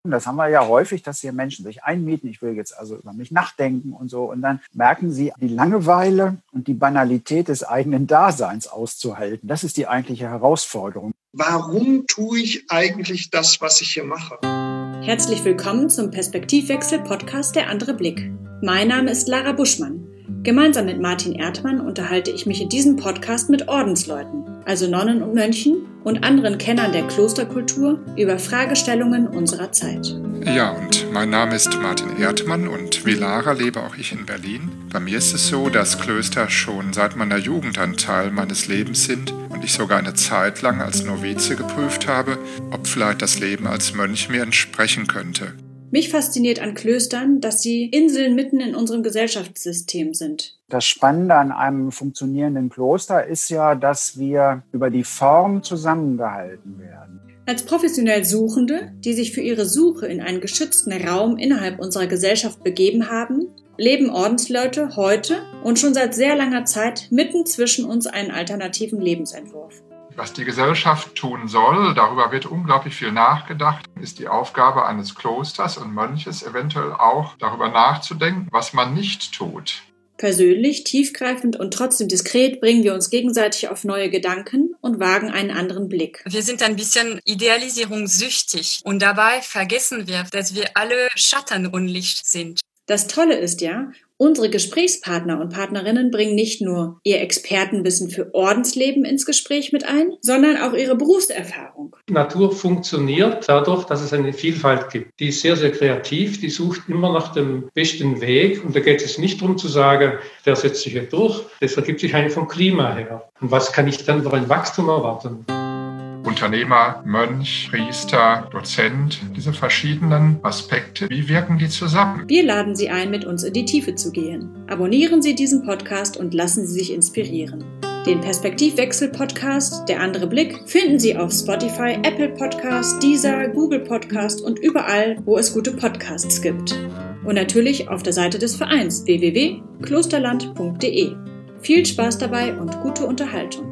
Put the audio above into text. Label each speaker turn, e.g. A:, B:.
A: Das haben wir ja häufig, dass hier Menschen sich einmieten. Ich will jetzt also über mich nachdenken und so. Und dann merken sie, die Langeweile und die Banalität des eigenen Daseins auszuhalten. Das ist die eigentliche Herausforderung.
B: Warum tue ich eigentlich das, was ich hier mache?
C: Herzlich willkommen zum Perspektivwechsel-Podcast Der andere Blick. Mein Name ist Lara Buschmann. Gemeinsam mit Martin Erdmann unterhalte ich mich in diesem Podcast mit Ordensleuten, also Nonnen und Mönchen und anderen Kennern der Klosterkultur über Fragestellungen unserer Zeit.
D: Ja, und mein Name ist Martin Erdmann und wie Lara lebe auch ich in Berlin. Bei mir ist es so, dass Klöster schon seit meiner Jugend ein Teil meines Lebens sind und ich sogar eine Zeit lang als Novize geprüft habe, ob vielleicht das Leben als Mönch mir entsprechen könnte.
C: Mich fasziniert an Klöstern, dass sie Inseln mitten in unserem Gesellschaftssystem sind.
A: Das Spannende an einem funktionierenden Kloster ist ja, dass wir über die Form zusammengehalten werden.
C: Als professionell Suchende, die sich für ihre Suche in einen geschützten Raum innerhalb unserer Gesellschaft begeben haben, leben Ordensleute heute und schon seit sehr langer Zeit mitten zwischen uns einen alternativen Lebensentwurf.
D: Was die Gesellschaft tun soll, darüber wird unglaublich viel nachgedacht, ist die Aufgabe eines Klosters und Mönches eventuell auch darüber nachzudenken, was man nicht tut.
C: Persönlich, tiefgreifend und trotzdem diskret bringen wir uns gegenseitig auf neue Gedanken und wagen einen anderen Blick.
E: Wir sind ein bisschen idealisierungssüchtig und dabei vergessen wir, dass wir alle Schatten und Licht sind.
C: Das Tolle ist ja, unsere Gesprächspartner und Partnerinnen bringen nicht nur ihr Expertenwissen für Ordensleben ins Gespräch mit ein, sondern auch ihre Berufserfahrung.
F: Die Natur funktioniert dadurch, dass es eine Vielfalt gibt. Die ist sehr, sehr kreativ, die sucht immer nach dem besten Weg. Und da geht es nicht darum zu sagen, der setzt sich hier durch, das ergibt sich eigentlich vom Klima her. Und was kann ich dann für ein Wachstum erwarten?
D: Unternehmer, Mönch, Priester, Dozent, diese verschiedenen Aspekte, wie wirken die zusammen?
C: Wir laden Sie ein, mit uns in die Tiefe zu gehen. Abonnieren Sie diesen Podcast und lassen Sie sich inspirieren. Den Perspektivwechsel-Podcast Der andere Blick finden Sie auf Spotify, Apple Podcast, Deezer, Google Podcast und überall, wo es gute Podcasts gibt. Und natürlich auf der Seite des Vereins www.klosterland.de. Viel Spaß dabei und gute Unterhaltung.